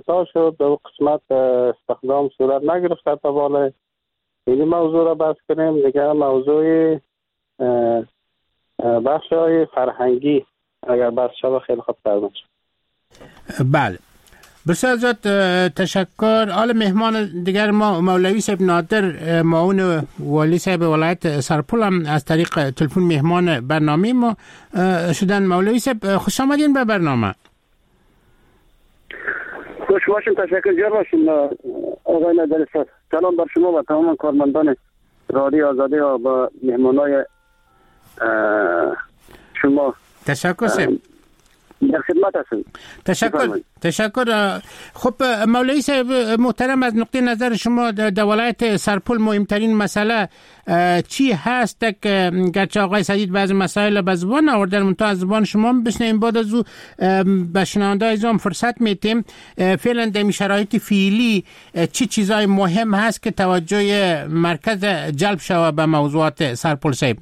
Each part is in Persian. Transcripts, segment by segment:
انقطاع شد، در قسمت استخدام صورت نگرفت تا بالا این موضوع را بحث کنیم. دیگه موضوع بخش های فرهنگی اگر بحث شد خیلی خوب تر. بله، بسیار زیاد تشکر. حال مهمان دیگر ما مولوی صاحب نادر، معاون والی صاحب ولایت سرپل هم از طریق تلفن مهمان برنامه ما شدن. مولوی صاحب خوش آمدین به برنامه. خوش باشین، تشکر جان باشین آقای نادر صاحب. سلام بر شما و تمام کارمندان رادیو آزادی و با مهمانای شما. تشکر صاحب، در خدمت هستم. تشکر. خب مولوی صاحب محترم، از نقطه نظر شما در ولایت سرپل مهمترین مسئله چی هست که گرچه آقای سدید بعض مسائل به زبان آوردن منتها از زبان شما بشنویم، بعد از او به شنونده ازم فرصت میتیم فعلا در شرایط فعلی چی چیزای مهم هست که توجه مرکز جلب شود به موضوعات سرپل صاحب؟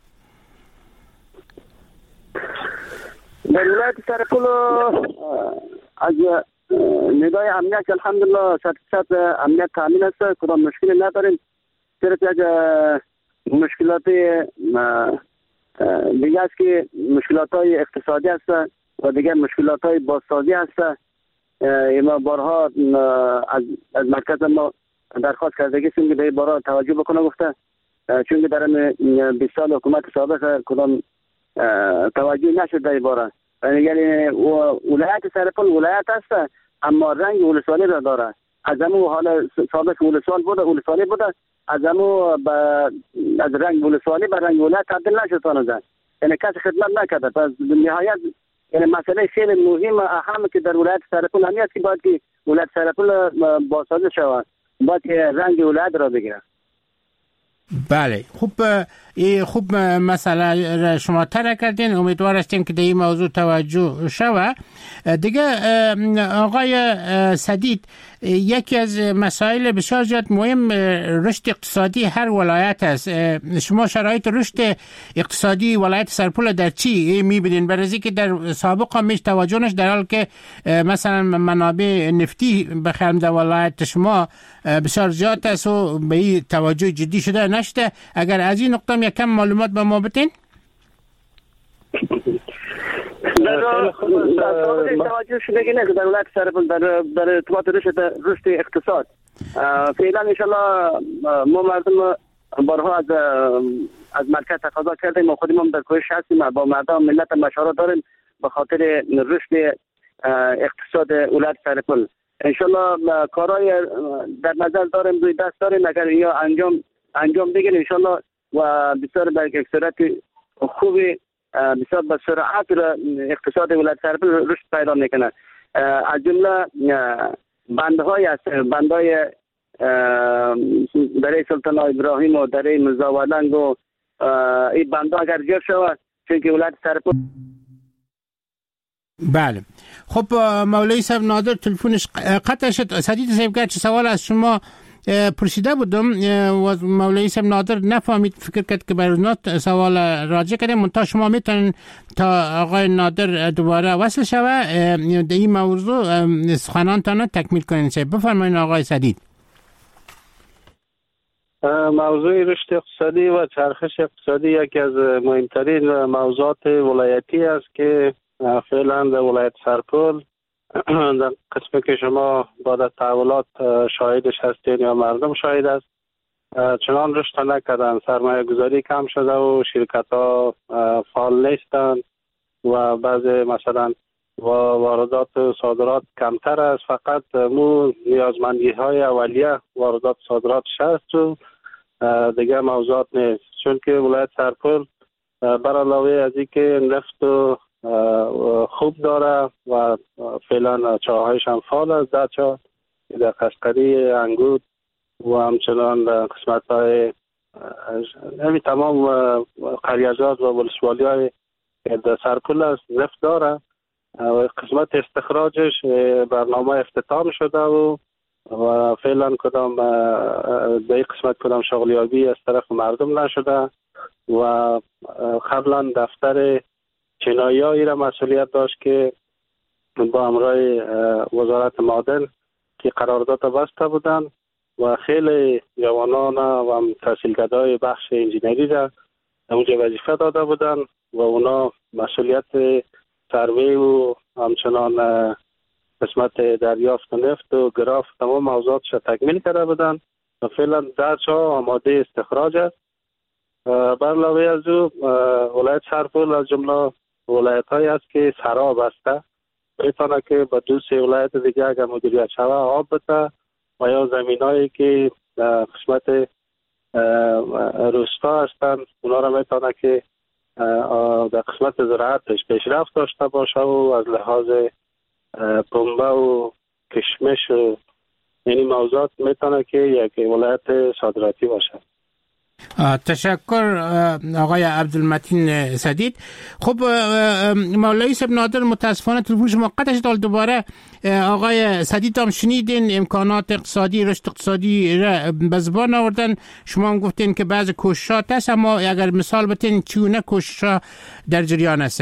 در ولایت سرپل از ندای امنیت الحمدلله 100% امنیت تامین است، کدام مشکلی نداریم. صرف یک مشکلات دیگه است که مشکلات های اقتصادی است و دیگه مشکلات های بازسازی است. ما بارها از مرکز ما درخواست کرده که به بارها توجه بکنه گفته، چون در 20 سال حکومت سابق کدام توجه نشد در باره. یعنی ولایت سرپل ولایت است اما رنگ ولسوالی را داره. از همون حال سابق ولسوالی بوده از همون از رنگ ولسوالی به رنگ ولایت تبدیل نشد تانده. یعنی کسی خدمت نکرده. پس نهایت یعنی مسئله خیلی مهم اهم که در ولایت سرپل همیست که باید که ولایت سرپل بازسازی شود، باید که رنگ ولایت را بگیره. بله، خوب مسئله را شما طرح کردین. امیدوار هستیم که در این موضوع توجه شود. دیگه آقای سدید، یکی از مسائل بسیار زیاد مهم رشد اقتصادی هر ولایت است. شما شرایط رشد اقتصادی ولایت سرپل در چی میبینین؟ برای که در سابق هم توجه نشد، در حال که مثلا منابع نفتی بخرم در ولایت شما بسیار زیاد است و به این توجه جدی شده نشده. اگر از این نقطه یک کم معلومات به ما بتین. در توجه شده که نه در ولایت سرپل در ارتباط رشد اقتصاد فعلا انشالله ما مردم بارها از مرکز تقاضا کردیم و خودمون در کوشش هستیم با مردم ملت مشورت داریم به خاطر رشد اقتصاد ولایت سرپل. انشالله کارهای در نظر داریم، روی دست داریم. اگر یا انجام بگیریم انشالله و بسیار به یک صورت خوبی بسیار به سرعت اقتصاد ولایت سرپل رشد پیدا میکنه. از جمله بندهای است، بندهای دره سلطان ابراهیم و دره مزاولنگ و این بندها اگر جور شود چون که ولایت سرپل. بله، خب مولوی صاحب نادر تلفنش قطع شد. سدید صاحب گرچه سوال از شما پرسیده بودم و مولوی صاحب نادر نفهمید، فکر کرد که برای سوال راجع کردیم. منتها شما میتونن تا آقای نادر دوباره وصل شوه در این موضوع سخنانتان تکمیل کنین. بفرمایید آقای سدید. موضوع رشد اقتصادی و چرخش اقتصادی یکی از مهمترین موضوعات ولایتی است که فعلا در ولایت سرپل در قسمی که شما بعد تحولات شاهدش هستین یا مردم شاهد است چنان رشد نکردن، سرمایه گذاری کم شده و شرکت ها فعال نیستند و بعض مثلا واردات و صادرات کمتر است. فقط مو نیازمندی های اولیه واردات صادرات هست و دیگه موضوعات نیست. چون که ولایت سرپل بر علاوه از اینکه نفت و خوب داره و فعلا چاهایش هم فعال است، در چاه در قشقری انگود و همچنان قسمت های تمام قریزات و ولسوالی های در سرپل است نفت داره و قسمت استخراجش برنامه افتتاح شده و فعلا کدام در این قسمت کدام شغلیابی از طرف مردم نشده و قبلا دفتر چینایی را مسئولیت داشت که با همراه وزارت معدن که قرارداد بسته بودند و خیلی جوانان و تحصیلکردهای بخش انجینری را اونجا وظیفه داده بودند و اونا مسئولیت سروی و همچنان قسمت دریافت نفت و گراف تمام موضوعاتش تکمیل کرده بودند و فعلا درچا آماده استخراج است. بر علاوه از او ولایت سرپل از جمله ولایت هایی است که سراب است، بتانه که به دو سه ولایت دیگه اگر مدیریت شود آب بده و یا زمین هایی که قسمت روستا هستند اونا را میتونه که در قسمت زراعتش پیشرفت داشته باشه و از لحاظ پنبه و کشمش و یعنی موضوعات میتونه که یک ولایت صادراتی باشه. تشکر آقای عبدالمتین سدید. خب مولوی صاحب نادر متاسفانه تلفن شما قطع شد. دوباره آقای سدید هم شنیدین امکانات اقتصادی رشد اقتصادی را به زبان آوردن. شما هم گفتین که بعض کوششات هست، اما اگر مثال بتین چونه کوششات در جریان است؟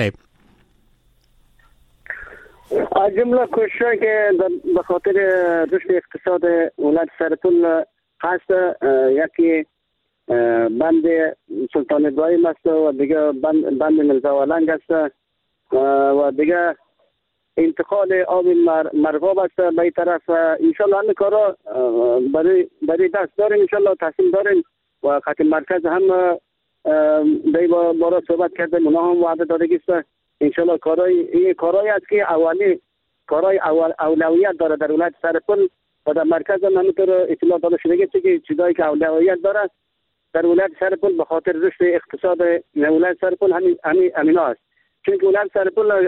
از جمله کوششی که به خاطر رشد اقتصاد ولایت سرپل هست، یکی بند سلطان ابراهیم است و دیگه بند ملزاولنگ است و دیگه انتقال آب مرغاب است به این طرف. انشالله همین کارا برای دست داریم، انشالله تصمیم داریم و خط مرکز هم به بارا صحبت کردیم، اونا هم وعده دادگی است. انشالله کارایی است که اولی کارای اولویت داره در ولایت سرپل و در مرکز هم همینطور اطلاع داده شده که چیزایی که اولویت داره در ولایت سرپل به خاطر رشد اقتصاد ولایت سرپل همین است. چون ولایت سرپل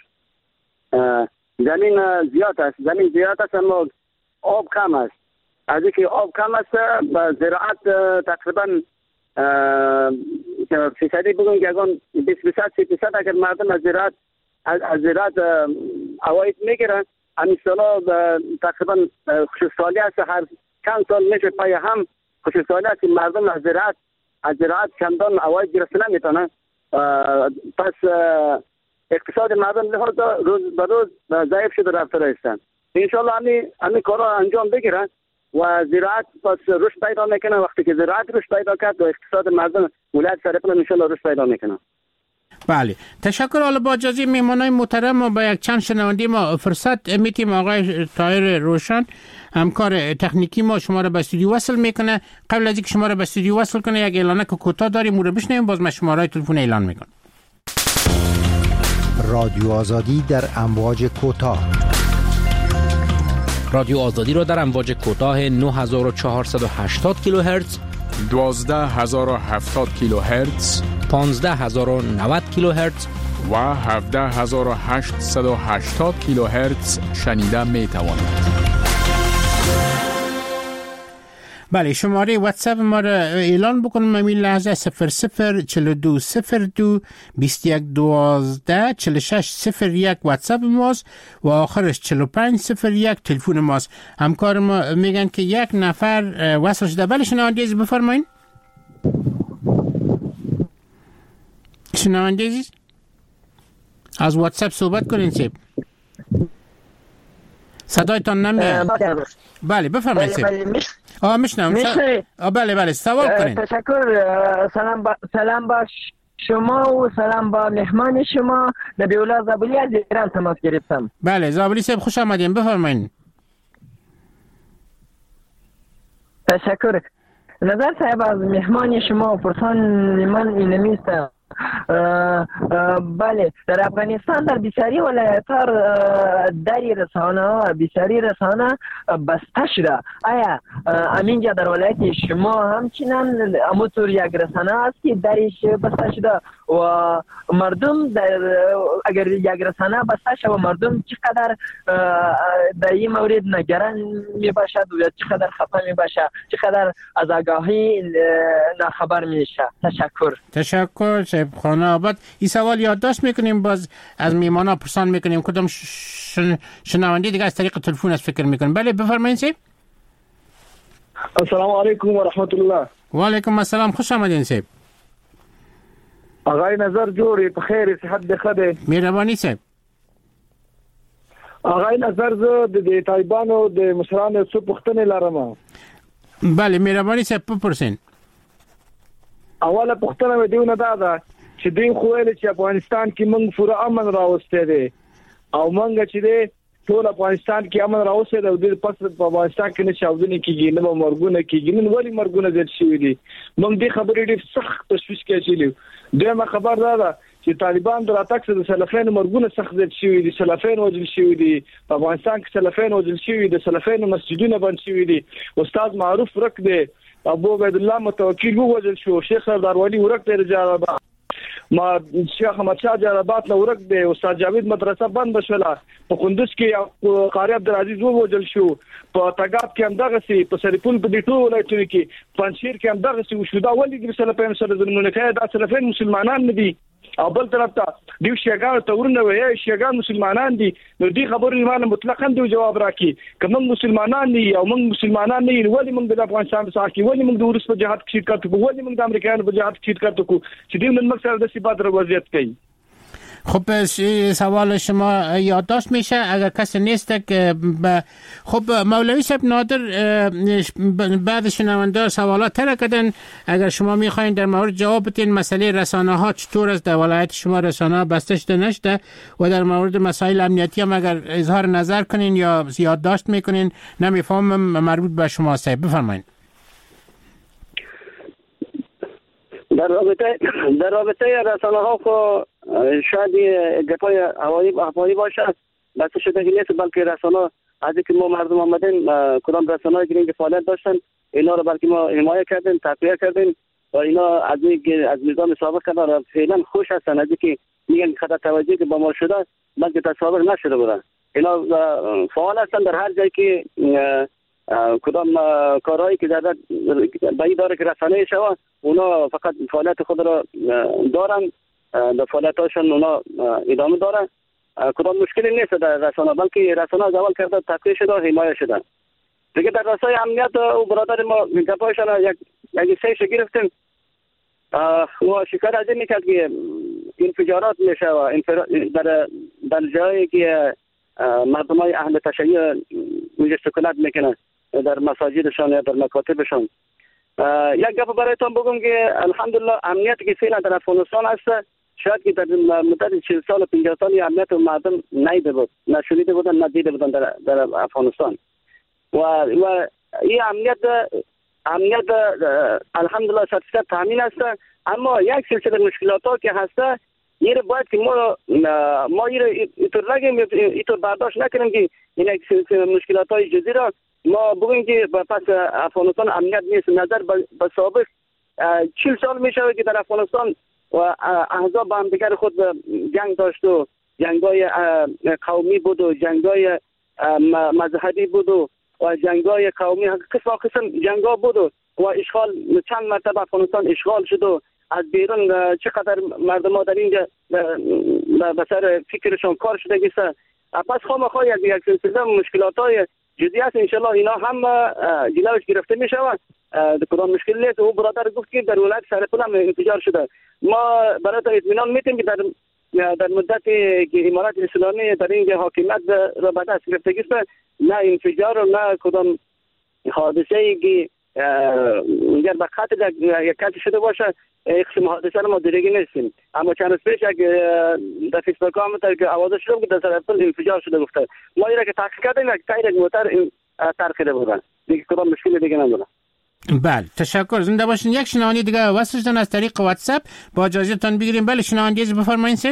زمین زیاد است اما آب کم است. از اینکه آب کم است با زراعت تقریبا فیصدی بگویم که اگر 20-30% اگر مردم از زراعت عواید میگیرن، همین سالا تقریبا خوشحالی است. هر چند سال میشه پای هم خوشحالی است که مردم از زراعت چندان عواید گرفته نمیتونن. پس اقتصاد مردم لحاظا روز به روز ضعیف شده رفته هستند. انشالله همین کارا انجام بگیرن و زراعت پس رشد پیدا میکنه. وقتی که زراعت رشد پیدا کرد و اقتصاد مردم ولایت سرپل انشالله رشد پیدا میکنه. بله، تشکر. حالا با اجازه مهمانای محترم ما با یک چند شنونده ما فرصت میتیم. آقای طاهر روشن همکار تکنیکی ما شما را به استودیو وصل میکنه. قبل از اینکه شما را به استودیو وصل کنه یک اعلانه که کوتاه داریم اون رو بشنویم، باز من شماره تلفن اعلان میکنم. رادیو آزادی در امواج کوتاه. رادیو آزادی را در امواج کوتاه 9480 کیلوهرتز، 12070 کیلوهرتز، 15090 کیلوهرتز و 17880 کیلوهرتز شنیده می توانید. بله، شماره واتساپ ما را اعلان بکنم. همین لحظه 004202 2112 4601 واتساپ ماست و آخرش 4501 تلفن ماست. همکار ما میگن که یک نفر وصل شده. بله شنونده عزیز بفرمایید. شنونده عزیز از واتساپ صحبت کنین سیب. صدایتان نمیاد. بله بفرمایید سیب. میشنم. بله سوال کنین. تشکر. سلام با شما و سلام با مهمان شما. نبی‌الله زابلی از ایران تماس گرفتم. بله زابلی صاحب خوش آمدین، بفرمایید. تشکر. نظر صاحب از مهمان شما و پرسان من اینمیست. بله، در افغانستان در بسیاری ولایت‌ها دری رسانه بسته شده. آیا همینجا در ولایت شما همچنان همونطور یک رسانه است که درش بسته شده و مردم اگر یک رسانه بسته شده و مردم چقدر در این مورد نگران می باشد و چقدر خفه می باشد، چقدر از آگاهی ناخبر میشه؟ تشکر شیخ خانه آباد. این سوال یادداشت میکنیم، باز از میمانا پرسان میکنیم. کدام شنونده دیگه از طریق تلفن از فکر میکنیم. بله بفرمایید سیب. السلام علیکم و رحمت الله. و علیکم السلام، خوش آمدین سیب. آقای نظر جوری بخیر، صحت بخیر. مهربانی سیب. آقای نظر زه د طالبانو د مشرانو څو پوښتنې لرم. بله مهرباني صاحب بپرسین. اوله پوښتنه مې دیونه ده چې دوی خو ویل چې افغانستان کې موږ پوره امن راوسته دي او موږ چې دي ټول افغانستان کې امن راوسته دی او د پس په افغانستان کې نه چاودنې کیږي نه مرګونه کیږي نن ولی مرګونه زیات شوي دي. موږ دې خبرې ډېر سخت تشویش کوي. دویمه خبر ده چې طالبان د راتګ سره د سلفین مرګونه سخت زیات شوي دي. سلفین وژل شوي دي په افغانستان کې. سلفین وژل شوي دي. سلفین مسجدونه بند شوي دي. استاد معروف ورک دی. ابو عبد الله متوکل وژل شو. شیخ سردار ولی ورک دی. رجال ما شیخ احمد شاه جلالآباد ورک دی. استاد جاوید مدرسه بند شوله. په کندوز کې قاری عبدالعزیز وژل شو. په تګاب کې هم دغه سي په سرپل په ډیټو ولایتونو کې پنځیر کې هم دغه سي وشو. دا ولې د سلفین سره ظلمونه کوي؟ دا سلفین مسلمانان نه دي او بل طرف ته دیو شیګان ته ورنه وایي شیګان مسلمانان دي. نو دې خبرې معنی مطلقاً دی جواب راکړي کوم مسلمانان دي او موږ مسلمانان نه یو. ولې موږ د افغانستان په ساحه کې ولې موږ د روس په جهاد کې شرکت کوو؟ ولې موږ د امریکایانو په جهاد کې شرکت کوو چې دوی نن موږ سره د سیباد وضعیت کوي؟ خب سوال شما یادداشت میشه اگر کسی نیست که خب مولوی صاحب نادر بعد شنونده سوالات تر کردن. اگر شما میخواین در مورد جواب بدین مسئله رسانه ها چطور است در ولایت شما رسانه ها بسته شده نشده و در مورد مسائل امنیتی هم اگر اظهار نظر کنین یا یادداشت میکنین نمیفهمم مربوط به شما صاحب بفرمایید. در رابطه رسانه ها خو شاید گپای هوایی باشه بس شده که نیست بلکه رسانه از اینکه ما مردم آمدیم کدام رسانه‌ای که فعالیت داشتن اینا رو بلکه ما حمایت کردیم تقویت کردیم و اینا از نظام سابق کردن فعلا خوش هستن. از اینکه میگن خطر توجهی که با ما شده بلکه تصادف نشده بودن. اینا فعال هستن در هر جایی که کدام کارهایی که در بایی داره که رسانه شوه اونا فقط فعالیت خود را دارن در فعالیتاشون اونا ادامه داره. کدام مشکلی نیست در رسانه بلکه رسانه از اول کرده تقویت شده و حمایت شده. دیگه در راستای امنیت او برادر ما گپایشان یک سیش گرفتیم و شکایت از این میکرد که انفجارات میشه و در جایی که مردم های اهل تشیع اونجا سکونت میکنن در مساجدشان یا در مکاتبشان. یک گپ برایتان بگم که الحمدلله امنیتی که فعلا در افغانستان هست شاید که در مدت 40 سال و 50 سال امنیت مردم نیده بود نشنیده بودن ندیده بودن در افغانستان و این امنیت الحمدلله 100% تامین است. اما یک سلسله مشکلات ها که هست این باید که ما اینطور نگیم اینطور برداشت نکنیم که این یک سلسله مشکلات های جدی را ما بگوییم که پس افغانستان امنیت نیست. نظر به سابق 40 سال می شود که در افغانستان و احزاب با هم دیگر خود جنگ داشت و جنگای قومی بود و جنگای مذهبی بود و جنگای قومی قسم جنگا بود و اشغال چند مرتبه افغانستان اشغال شد و از بیرون چقدر مردم ها در اینجا به سر فکرشان کار شده گیسته. پس خواهی یک سلسله مشکلات های جدی است. انشالله اینا هم جلوش گرفته می شود. کدام مشکل نیست. او برادر گفت که در ولایت سرپل هم انفجار شده. ما برای اطمینان میتیم که در مدت که امارات اسلامی در اینجا حاکمیت را به دست گرفته گیسته نه انفجار و نه کدام حادثه ای که اگر به قتل یک کسی شده باشه قسم حادثه رو ما دیگه نیستیم. اما چند روز پیش در فیسبوک هم که آوازه شده که در سرپل انفجار شده گفته. ما اینا که تحقیق کردیم یک تایر موتر ترخیده بودن. دیگه کدام مشکل دیگه نبوده. بله تشکر. زنده باشین. یک شنوندی دیگه وصل شدن از طریق واتساپ با اجازهتون بگیریم. بله شنوندی بفرمایید صاحب.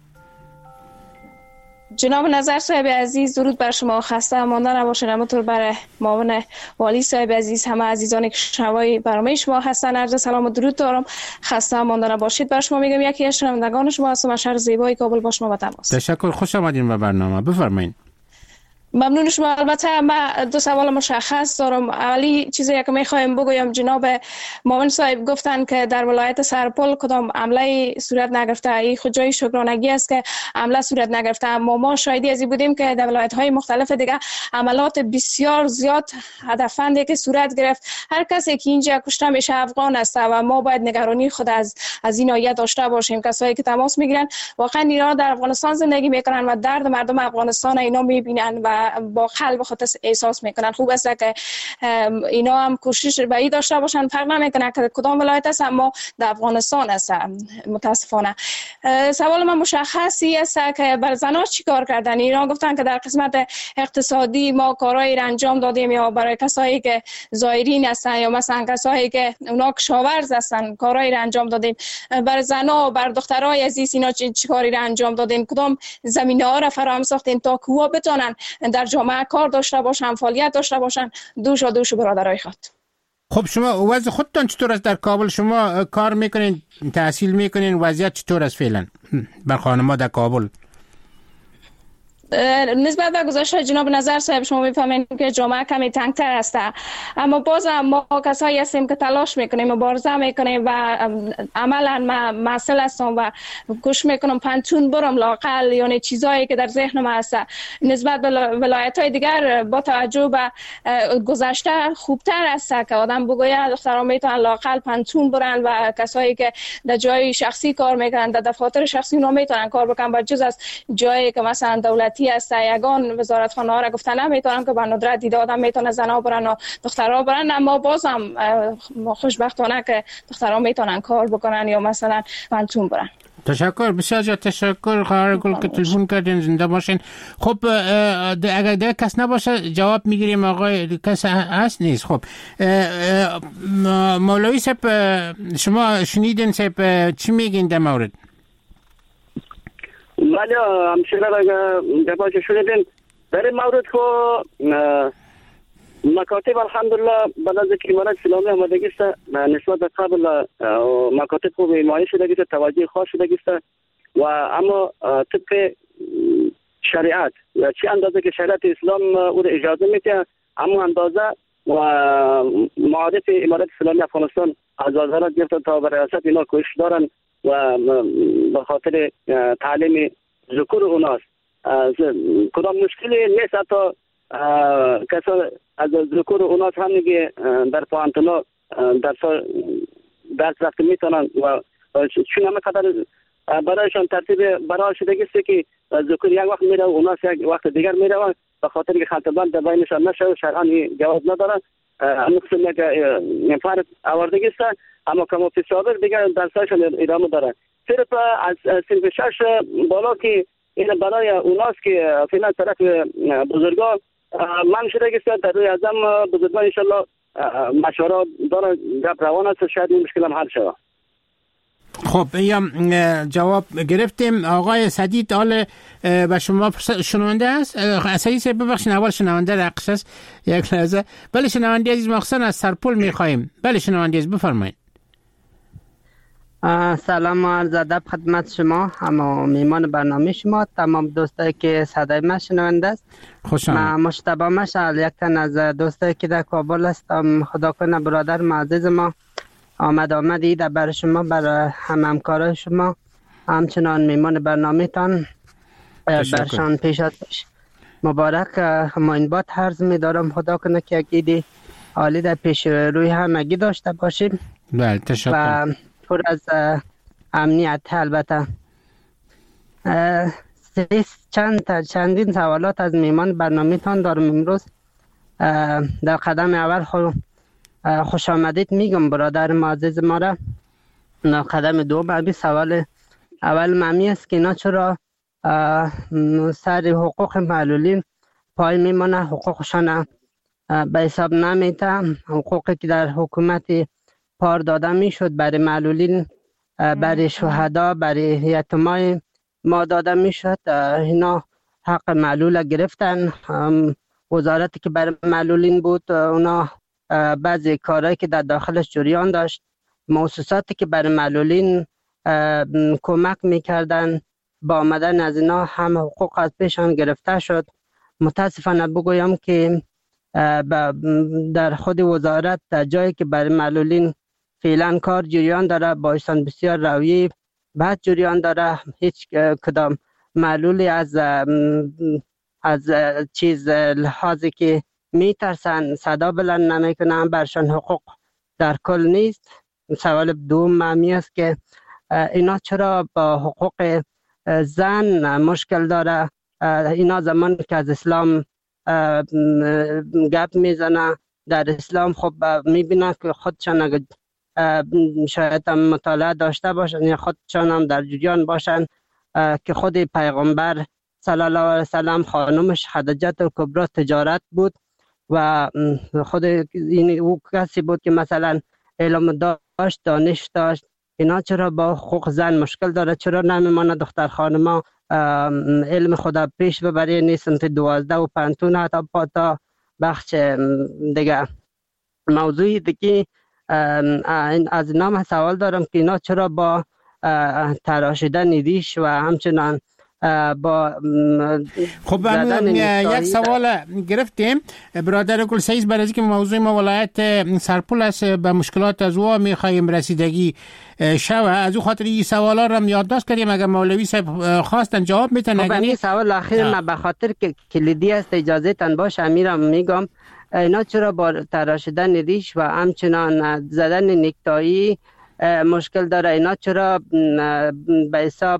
جناب نظر صاحب عزیز درود بر شما. خسته مانده نباشین. همونطور بر معاون والی صاحب عزیز همه عزیزانی که شنوای برنامه شما هستن عرض سلام و درود دارم. خسته مانده نباشید. بر شما میگم یکی از شنوندگان شما هستم از شهر زیبای کابل با شما با تماس. تشکر. خوش آمدین به برنامه. بفرمایید. ممنون شما. البته من دو سوال مشخص دارم. اولی چیزی که میخوایم بگویم، جناب معاون صاحب گفتن که در ولایت سرپل کدام عمله صورت نگرفته. این خود جای شکرانگی است که عمله صورت نگرفته، اما ما شاهدی از این بودیم که در ولایت های مختلف دیگه عملات بسیار زیاد هدفمندی که صورت گرفت. هر کسی که اینجا کشته میشه افغان است و ما باید نگرانی خود از این ناحیه داشته باشیم. کسایی که تماس میگیرن واقعا اینا در افغانستان زندگی میکنن و درد مردم افغانستان اینا میبینن و با قلب خود احساس میکنن. خوب است که اینا هم کوشش به این داشته باشن، فرق نمیکنه که کدام ولایت است، اما در افغانستان است. متاسفانه سوال من مشخصی است که بر زنان چی کار کردن. اینا گفتن که در قسمت اقتصادی ما کارایی را انجام دادیم، یا برای کسایی که زایرین هستن یا مثلا کسایی که اونا کشاورز هستن کارایی را انجام دادیم. بر زنان، بر دخترای عزیز اینا چی کاری را انجام دادین؟ کدام زمینه‌ها را فراهم ساختین تا که اونا بتونن در جامعه کار داشته باشن، فعالیت داشته باشن؟ دوش برادرای خود. خب شما وضع خودتان چطور است در کابل؟ شما کار میکنین، تحصیل میکنین، وضعیت چطور است فعلا بر خانم‌ها در کابل؟ نسبت به گذشته جناب نظر صاحب شما میفهمین که جامعه کمی تنگتر است، اما باز ما کسایی هستیم که تلاش میکنیم، مبارزه میکنیم و عملا مسئله هستم و کوشش میکنم پنتون برم لاقل، یعنی چیزایی که در ذهنم هست نسبت به ولایت های دیگر با توجه به گذشته خوبتر است که آدم بگوید دختران میتونن لاقل پنتون برن و کسایی که در جای شخصی کار میکنن در دفاتر شخصی اونا میتونن کار بکنن، با جز از جایی که مثلا دولتی است یگان وزارتخانه ها را گفتن نمیتونم که به ندرت دیده آدم میتونه زنا برن و دخترها برن، اما بازم خوشبختانه که دخترها میتونن کار بکنن یا مثلا پنتون برن. تشکر، بسیار زیاد تشکر خواهر گل که تلفن کردین، زنده باشین. خب اگر دیگه کس نباشه جواب میگیریم. آقای کس هست نیست؟ خب مولوی صاحب شما شنیدین صاحب چی میگین در مورد؟ بله همشیره را دباجه شدیم در این مورد که مکاتب الحمدلله بعد از که امارت اسلامی آمدگی است نسبت به قبل مکاتب خوب ایمانی شده است، توجه خاص شده است و اما طبق شریعت یا چه اندازه که شریعت اسلام او را اجازه میده اما اندازه و معارف امارت اسلامی افغانستان از وزارت گرفته تا به ریاست اینا کوشش دارن و به خاطر تعلیم ذکور اوناست. کدام مشکلی نیست، حتی کسا از ذکور اوناس هم میگه در پانتونا درس رفته میتونن و چون همه قدر برایشان ترتیب برای شدگی است که ذکور یک وقت میره و اوناس یک وقت دیگر میره و به خاطر که خلطبند در بینشان نشه شرعان جواز ندارن مقصد یک فرق آوردگی است، اما کما فی سابق دیگر درسایشان ادامه داره. صرف از سنف 6 بالا که این برای اوناست که فعلا طرف بزرگا من شده است در روی ازم بزرگان انشالله مشوره داره گپ روان است، شاید این مشکل هم حل شود. خب جواب گرفتیم. آقای سدید آل به شما شنونده هست؟ سدید صاحب ببخشید اول شنونده رقص است یک لحظه. بله شنونده عزیز مخصوصا از سرپل میخوایم. بله شنونده عزیز بفرمایید. سلام و عرض ادب خدمت شما، اما میمان برنامه شما، تمام دوستایی که صدای من شنونده است. خوش آمدید. من مشتبه مشعل یک تن از دوستایی که در کابل هستم. خدا کنه برادر معزز ما آمدی در برای شما، برای همکارای شما، همچنان میمان برنامه تان برشان پیش از مبارک ما این بات عرض می دارم. خدا کنه که اگه عالی در پیش روی همگی داشته باشیم. بله تشکر. و پر از امنیت. البته چندین سوالات از میمان برنامه تان دارم امروز. در قدم اول خوش آمدید میگم برادر معزز ما را. قدم دوم ابی سوال اول ممی است که اینا چرا سر حقوق معلولین پای میمانه، حقوقشان به حساب نمیته، حقوقی که در حکومت پار داده میشد برای معلولین، برای شهدا، برای یتیمای ما داده میشد، اینا حق معلول گرفتن. وزارتی که برای معلولین بود اونا بعضی کارهایی که در داخلش جریان داشت، مؤسساتی که برای معلولین کمک میکردن با آمدن از اینا هم حقوق از پیشان گرفته شد. متاسفانه بگویم که در خود وزارت جایی که برای معلولین فعلا کار جریان داره بایستان بسیار رویه بعد جریان داره، هیچ کدام معلولی از چیز لحاظی که میترسن صدا بلند نمیکنن برشان حقوق در کل نیست. سوال دوم معمی است که اینا چرا با حقوق زن مشکل داره؟ اینا زمان که از اسلام گپ میزنه در اسلام خب میبینن که خودشان اگر شاید هم مطالعه داشته باشن یا خودشان هم در جریان باشن که خود پیغمبر صلی الله علیه وسلم خانمش خدیجه الکبری تجارت بود و خود این او کسی بود که مثلا علم داشت، دانش داشت. اینا چرا با حقوق زن مشکل داره؟ چرا نمیمانه دختر خانما علم خدا پیش ببری؟ نیستن 12 و 15 حتی تا بخش دیگه. موضوعی دیگه از نام سوال دارم که اینا چرا با تراشیدن ریش و همچنان با خب یک سوال گرفتیم برادر گل سعید برای که موضوع ما ولایت سرپل است، به مشکلات از او میخوایم رسیدگی شوه، از او خاطر این سوالا رو یادداشت کردیم. اگر مولوی صاحب خواستن جواب میتونن. خب این سوال اخیر من به خاطر که کلیدی است اجازه تن باشه امیرم میگم اینا چرا با تراشیدن ریش و همچنان زدن نکتایی مشکل داره؟ اینا چرا به حساب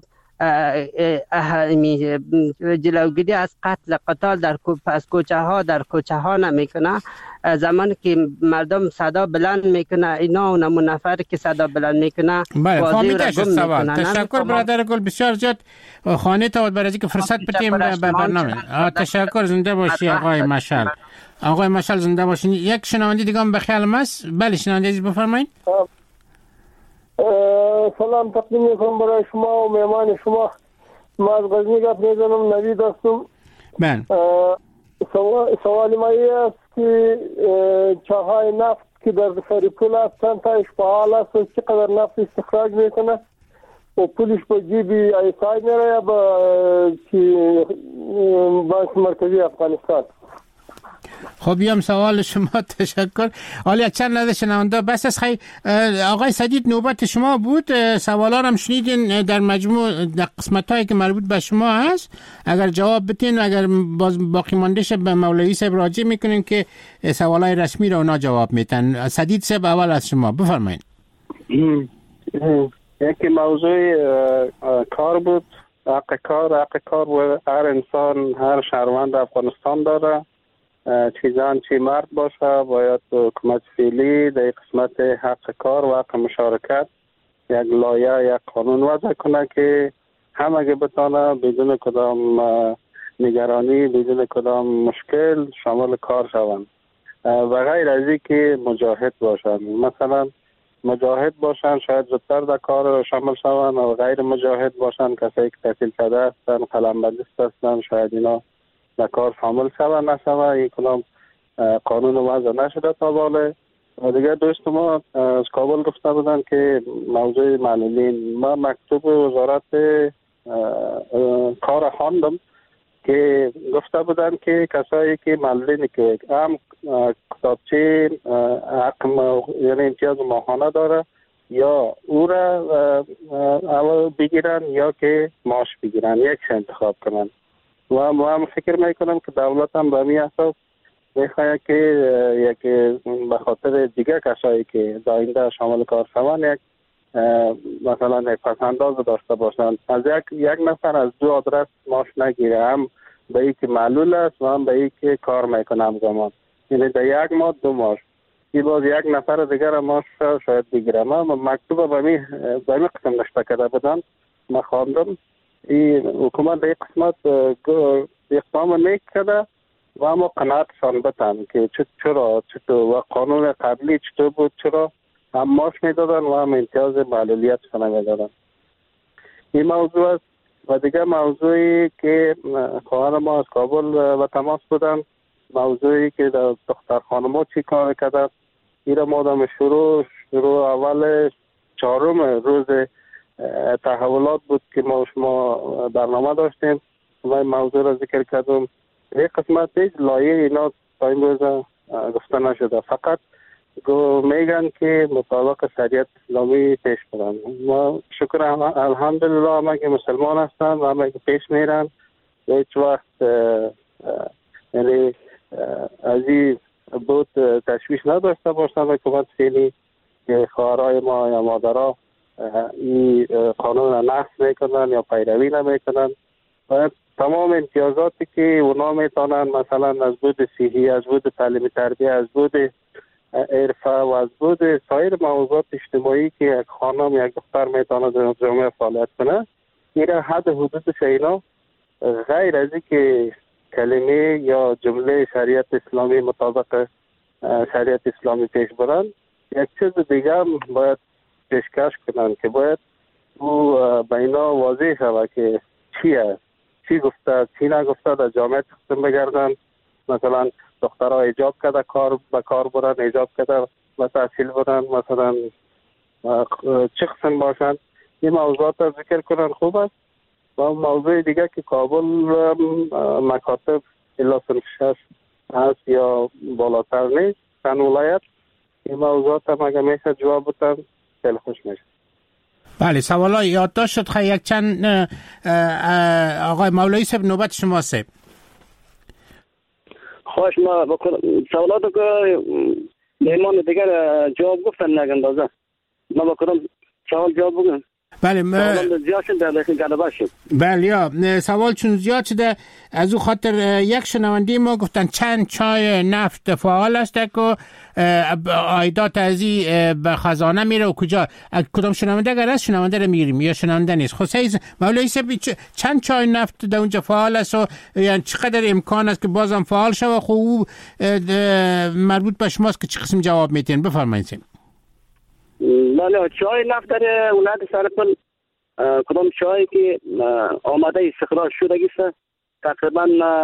جلوگیری از قتال در کوچه ها نمیکنه؟ زمانی که مردم صدا بلند میکنه اینا اون نفر که صدا بلند میکنه بله فهمیده شد سوال. تشکر برادر گل بسیار زیاد خانه تا برای که فرصت بتیم به برنامه. تشکر، زنده باشی آقای مشعل. آقای مشعل زنده باشین. یک شنونده دیگه هم به خیالم است. بله شنونده عزیز بفرمایید. سلام تقدیم میکنم برای شما و مهمان شما. ما از غزنی گپ میزنم، نوید هستم. بله سوال ما است که چاهای نفت که در سرپل هستند تایش فعال است و چقدر نفت استخراج میکنه و پولش به جیب ایسای میره یا به بانک مرکزی افغانستان؟ خب یم سوال شما. تشکر. حالا چند لحظه شنونده بس از خیلی آقای سدید نوبت شما بود. سوالا هم شنیدین در مجموع در قسمتایی که مربوط به شما هست. اگر جواب بتین، اگر باقی مانده شه به مولوی صاحب راجع میکنین که سوالای رسمی رو اونا جواب میتن. سدید صاحب اول از شما بفرمایید. یکی موضوع کار بود. حق کار و هر انسان، هر شهروند افغانستان داره، چیزان چی مرد باشه باید حکومت فعلی در قسمت حق کار و حق مشارکت یک لایحه، یک قانون وضع کنه که همه بتانه بدون کدام نگرانی، بدون کدام مشکل شامل کار شوند و غیر از این که مجاهد باشند. مثلا مجاهد باشند شاید زودتر در کار شامل شوند و غیر مجاهد باشند کسایی که تحصیل کرده هستند، قلمبندیست هستند، شاید اینا در کار شامل شوند نشوند. این کدام قانون وضع نشده تا باله. و دیگه دوست ما از کابل گفته بودن که موضوع معلولین، ما مکتوب وزارت کار خواندم که گفته بودن که کسایی که معلولین که هم کتابچه حق یعنی امتیاز ماهانه داره یا او را اول بگیرن یا که معاش بگیرن، یک انتخاب کنن. و ما هم فکر میکنم که دولت هم به می اساس میخواد که یک به خاطر دیگه کسایی که داینده شامل کار شوند یک مثلا یک پسنداز داشته باشند. از یک نفر از دو آدرس معاش نگیره، هم به این که معلول است و هم به این که کار میکنه همزمان. یعنی در یک ماه دو معاش. این باز یک نفر دیگر معاش شاید بگیره. ما مکتوب به می قسم نشته کرده بودن، ما خواندم. این حکومت در قسمت اقدام نکرده و اما قناعتشان بتن که چرا و قانون قبلی چطور بود، چرا هم معاش میدادن و هم امتیاز معلولیت میدادن. این موضوع است. و دیگه موضوعی که خواهر ما از کابل و تماس بودن، موضوعی که دختر خانم‌ها چی کار کرده، این را ما شروع اول 4 روز تحولات بود که ما شما برنامه داشتیم و این موضوع را ذکر کردم یک قسمت هیچ لایه اینا تا این روز گفته نشده، فقط میگن که مطابق شریعت اسلامی پیش برن. ما شکر الحمدلله همه که مسلمان هستن و همه که پیش میرن، هیچ وقت یعنی از این بود تشویش نداشته باشن حکومت فعلی که خواهرای ما یا مادرها این قانون را نقض میکنن یا پیروی نمیکنن و تمام امتیازاتی که اونا میتونن مثلا از بود صحی، از بود تعلیم تربیه، از بود عرفه و از بود سایر موضوعات اجتماعی که یک خانم یک دختر میتونه در جامعه فعالیت کنه، این حد حدودش اینا غیر از که کلمه یا جمله شریعت اسلامی مطابق شریعت اسلامی پیش برن، یک چیز دیگه هم باید پیشکش کنن که باید او بینا واضح شود که چیه، چی گفته چی نگفته، در جامعه قسم بگردن. مثلا دخترها ایجاب کرده به کار برن، ایجاب کرده و تحصیل برن، مثلا چه قسم باشن، این موضوعات را ذکر کنن خوب است. و موضوع دیگه که کابل مکاتب الا صنف 6 هست یا بالاتر نیست، چند ولایت، این موضوعات هم اگر میشه جواب بودن خیلی خوش میشه. بله، سوالا یادداشت شد. خیلی یک چند آقای مولایی صاحب نوبت شما صاحب. خوش ما بکنم سوالاتو که مهمان دیگر جواب گفتن نگه اندازه ما بکنم سوال جواب بگم. بله زیاد شده لیکن گلبه شد. بله یا سوال چون زیاد شده از او خاطر یک شنونده ما گفتن چند چای نفت فعال است که عایدات از این به خزانه میره و کجا کدام شنونده اگر از شنونده رو میگیریم یا شنونده نیست. خصوصا مولایی صاحب چند چای نفت در اونجا فعال است و یعنی چقدر امکان است که بازم فعال شود؟ خوب مربوط به شماست که چه قسم جواب میتین بفرمایید. بله، چای نفت در ولایت سرپل کدام چایی که آماده استخراج شده است تقریبا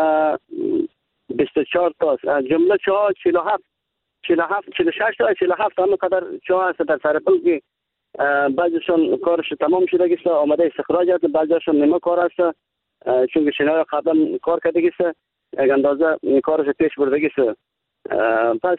24 تا از جمله چای 46 تا 47 تا قدر چای است در سرپل که بعضیشون کارش تمام شده است، آماده استخراج است، بعضیشون نیمه کار است چون شنای قبلا کار کرده است، یک اندازه کارش پیش برده است. پس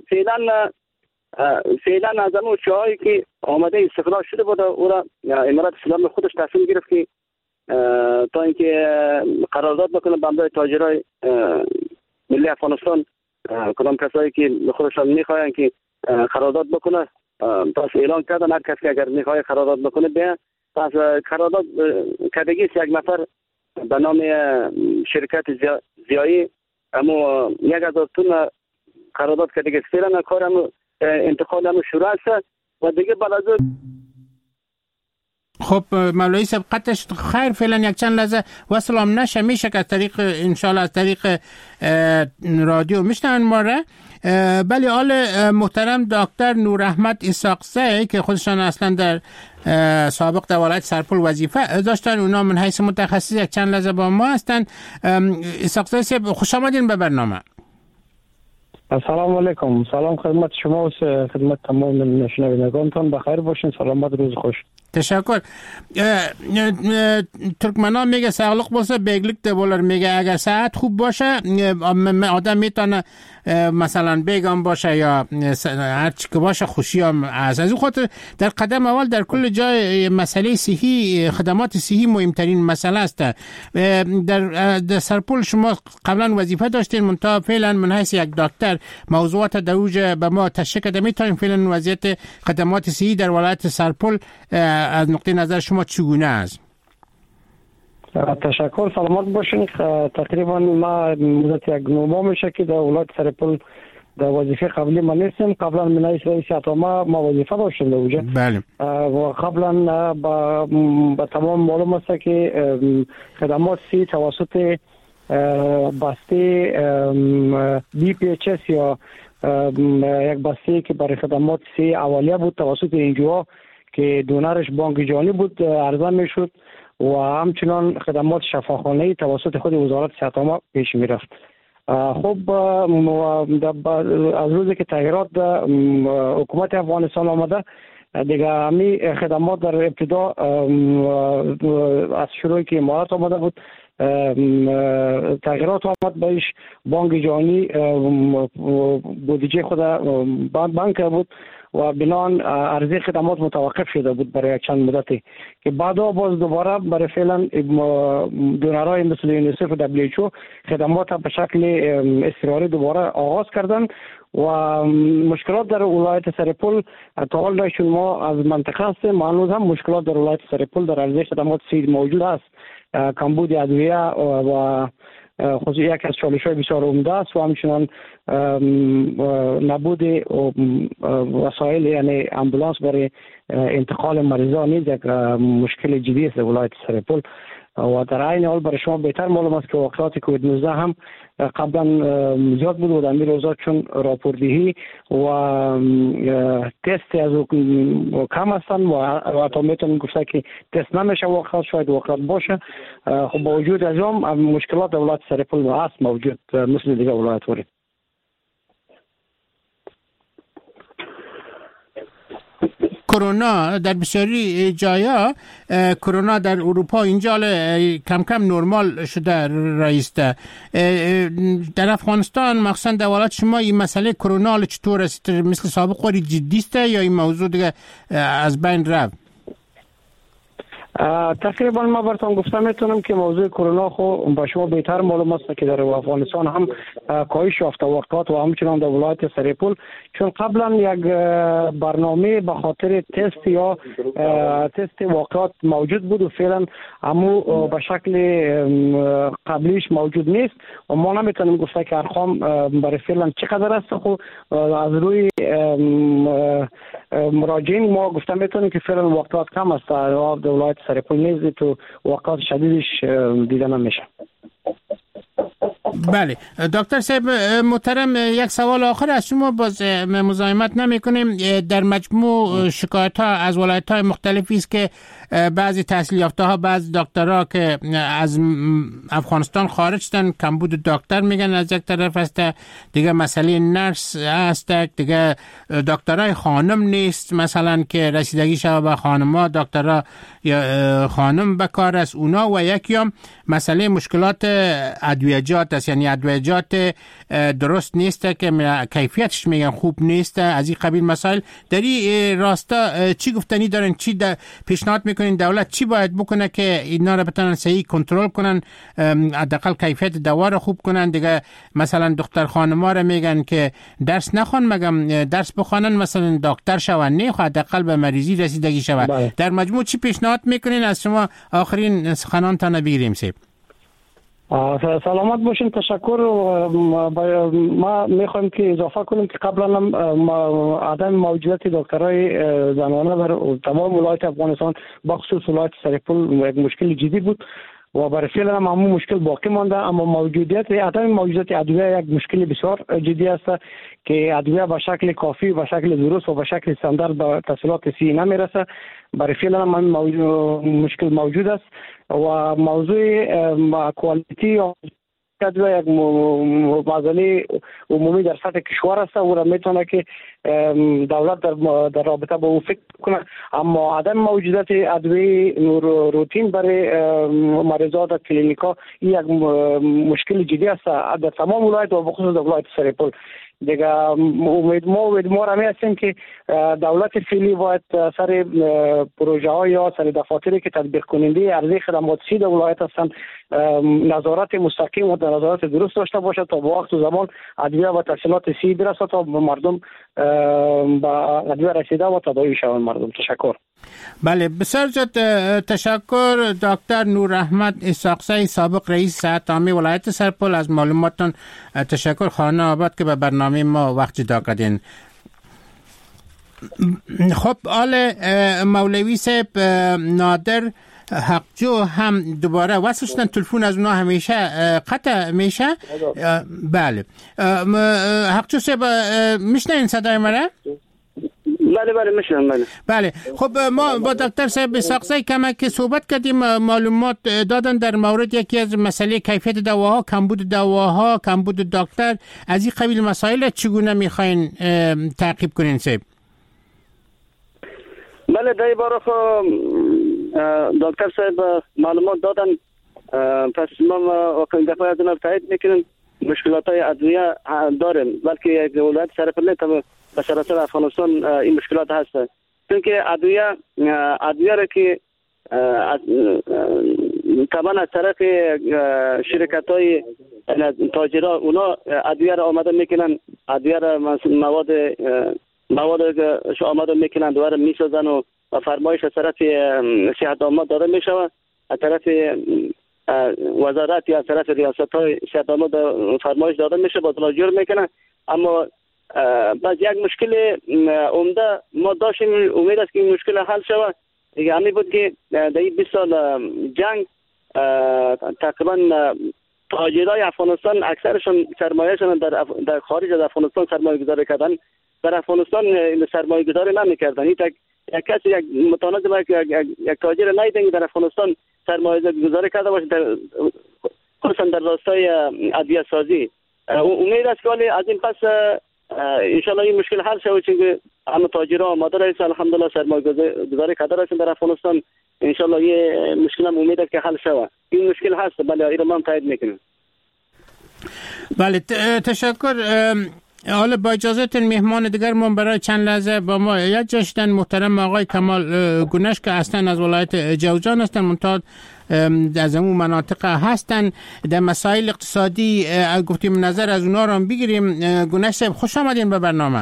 فعلا از اون چایی که آماده استخراج شده بود او را امارات اسلامی خودش تصمیم گرفت که تا اینکه قرارداد بکنه با همراه تاجرای ملی افغانستان، کدام کسایی که خودشان میخواین که قرارداد بکنه، پس اعلان کردن هر کسی که اگر میخواد قرارداد بکنه بیا. پس قرارداد کردگی یک نفر به نام شرکت زیایی اما 1000 تن قرارداد کردگی فعلا کارم انتقال هم شروع است و دیگه بعد از خب مولایی صاحب قطعش خیر فعلا یک چند لحظه وصل هم نشه، میشه که از طریق انشالله از طریق رادیو میشنون ما را. بلی آل محترم دکتر نور احمد اسحاقزی که خودشان اصلا در سابق در ولایت سرپل وظیفه داشتن، اونا من حیث متخصص یک چند لحظه با ما هستن. اسحاقزی صاحب خوش آمدین به برنامه. السلام علیکم. سلام خدمت شما و خدمت تمام شنوندگانتان. بخیر باشین، سلامت، روز خوش. تشکر. ترکمنان میگه ساغلق باشه بیگلیک دبولر، میگه اگر صحت خوب باشه آدم میتونه مثلا بیگم باشه یا هر چی که باشه خوشی هم از اون خاطر در قدم اول در کل جای مسئله صحی، خدمات صحی مهمترین مسئله است. در سرپل شما قبلا وظیفه داشتین، منتها فعلا من حیث یک دکتر موضوعات در اوج به ما تشریح کرده، میتونیم فعلا وضعیت خدمات صحی در ولایت سرپل از نقطه نظر شما چگونه است؟ تشکر، سلامت باشین. تقریبا ما مدت یک نوما میشه که در ولایت سرپل در وظیفه قبلی ما نیستیم. قبلا من رئیس اتاما ما وظیفه داشتیم در اونجا. بله. و قبلا با تمام معلوم است که خدمات سی توسط بسته BPHS یا یک بسته که برای خدمات سی اولیه بود توسط انجیو که دونرش بانک جهانی بود عرضه میشد و همچنان خدمات شفاخانه‌ای توسط خود وزارت صحت عامه پیش میرفت. خب از روزی که تغییرات حکومت افغانستان آمده دیگه همی خدمات در ابتدا از شروعی که امارات آمده بود تغییرات آمد بهش. بانک جهانی بودجه خود بند کرده بود و بنان عرضه خدمات متوقف شده بود برای چند مدتی که بعدا باز دوباره برای فعلا دونرهای مثل یونیسف و دبلیو خدمات به شکل اضطراری دوباره آغاز کردن و مشکلات در ولایت سرپل تا حال ما از منطقه هستیم، ما هنوز هم مشکلات در ولایت سرپل در عرضه خدمات سیر موجود است. کمبود ادویه و خصوصی یک از چالش‌های بسیار عمده است و همچنان نبود وسایل یعنی امبولانس برای انتقال مریضان نیز یک مشکل جدی است در ولایت سرپل. و در عین حال برای شما بهتر معلوم است که واقعات کووید 19 هم قبلا زیاد بود و در این روزا چون راپوردهی و تست از کم هستند و حتی میتونم گفته که تست نمیشه واقعات، شاید واقعات باشه. خب با وجود از هم مشکلات در ولایت سرپل هست موجود مثل دیگه ولایت وری. کرونا در بسیاری جایا کرونا در اروپا اینجا کم کم نرمال شده رایسته. در افغانستان مخصوصا در ولایت شما این مسئله کرونا چطور است؟ مثل سابق وری جدی است یا این موضوع دیگه از بین رفت؟ تقریبا ما براتون گفتم میتونم که موضوع کرونا خو با شما بهتر معلوم است که در افغانستان هم کاهش یافته واقعات و همچنان در ولایت سرپل، چون قبلا یک برنامه به خاطر تست یا تست واقعات موجود بود و فعلا همو به شکل قبلیش موجود نیست و ما نمیتونیم گفته که ارقام برای فعلا چقدر است. خو از روی مراجعین ما گفتم میتونیم که فعلا واقعات کم است در ولایت سرپل نیز تو واقعات شدیدش دیده نمیشه. بله دکتر صاحب محترم، یک سوال آخر از شما باز مزاحمت نمی کنیم. در مجموع شکایت ها از ولایت های مختلفی است که بعضی تحصیل یافته ها، بعضی دکترها که از افغانستان خارج شدن کمبود دکتر میگن از یک طرف است، دیگه مسئله نرس است، دیگه دکترای خانم نیست مثلا که رسیدگی شود به خانم‌ها، دکترها یا خانم بکار است اونا، و یکیام مسئله مشکلات ادویجات است، یعنی ادویجات درست نیست که کیفیتش میگن خوب نیست. از این قبیل مسائل در این راستا چی گفتنی دارن؟ چی پیشنهاد میکنین دولت چی باید بکنه که اینا رو بتونن صحیح کنترل کنن، حداقل کیفیت دوا رو خوب کنن؟ دیگه مثلا دختر خانم‌ها رو میگن که درس نخوان، مگم درس بخوانن مثلا دکتر شون، نه حداقل به مریضی رسیدگی شود. در مجموع چی پیشنهاد میکنین؟ از شما آخرین سخنانتان بگیریم. سلامت باشین. تشکر. ما میخوایم که اضافه کنیم که قبلا هم عدم موجودیت دکترای زنانه در تمام ولایت افغانستان بخصوص ولایت سرپل یک مشکل جدی بود و برای فعلا هم همون مشکل باقی مانده، اما عدم موجودیت ادویه یک مشکل بسیار جدی است که ادویه به شکل کافی، به شکل درست و به شکل استاندارد به تحصیلات صحی نمیرسه. برای فعلا هم مشکل موجود است و موضوع کوالیتی ادویه یک مسئله عمومی در سطح کشور است و میتونه که دولت در رابطه با او فکر کنه، اما عدم موجودیت ادویه روتین برای مریضات در کلینیکا یک مشکل جدی است در تمام ولایت و بخصوص در ولایت سرپل. دیگه امیدوار همی هستیم که دولت فعلی باید سر پروژه ها یا سر دفاتری که تطبیق کننده عرضه خدمات سی در ولایت هستند نظارت مستقیم و نظارت درست داشته باشد تا با وقت و زمان ادویه و تحصیلات سی برسد تا به مردم با ادویه رسیده و تداوی شوند مردم. تشکر. بله بسیار زیاد تشکر دکتر نور احمد اسحاقزی، سابق رئیس صحت عامه ولایت سرپل، از معلوماتتان تشکر. خانه آباد که به برنامه ما وقت جدا کردین. خب آل مولوی صاحب نادر حقجو هم دوباره وصل شدن، تلفن از اونا همیشه قطع میشه. بله حقجو صاحب میشنین صدای منه؟ بله میشنم. بله خب ما با دکتر صاحب اسحاقزی کمک صحبت کردیم، معلومات دادن در مورد یکی از مسئله کیفیت دواها، کمبود دواها، کمبود دکتر. از این قبیل مسائل چگونه میخواین تعقیب کنین صاحب؟ بله در باره دکتر صاحب معلومات دادن پس ما واقعا دفعه از اون تایید میکنیم مشکلات های ادویه داریم، بلکه یک ولایت سرپل نیست، به سراسر افغانستان این مشکلات هست. چون که ادویه را که طبعا از طرف شرکت های تاجرها اونا ادویه را آمده میکنن، ادویه را مواد آمده میکنن دوباره میسازن و فرمایش از طرف صحت عامه داده میشود، از طرف وزارت یا از طرف ریاست های صحت عامه فرمایش داده میشه، با تلاجر میکنن. اما باز یک مشکل عمده ما داشتیم، امید است که این مشکل حل شود. دیگه همین بود که در این 20 سال جنگ تقریبا تاجرای افغانستان اکثرشون سرمایه‌شون در خارج از افغانستان سرمایه گذاری کردن، در افغانستان سرمایه گذاری نمی‌کردن. این یک کسی یک متناسب یک تاجر نیدن در افغانستان سرمایه گذاری کرده باشه، خصوصا در راستای ادویه سازی. امید است که از این پس انشالله این مشکل حل شود، چون که همه تاجرها آماده رایست الحمدلله سرمایه گذاری کرده رایست در افغانستان. انشالله یه مشکل هم امید است که حل شود. این مشکل هست، بله این ما هم تایید میکنیم. بله تشکر. حالا با اجازهتون مهمان دیگر ما برای چند لحظه با ما یک جاشتن محترم آقای کمال گونش که اصلا از ولایت جوزجان هستن، منتها از اون مناطق هستن. در مسائل اقتصادی گفتیم نظر از اونا رو بگیریم. گونش صاحب خوش آمدین به برنامه.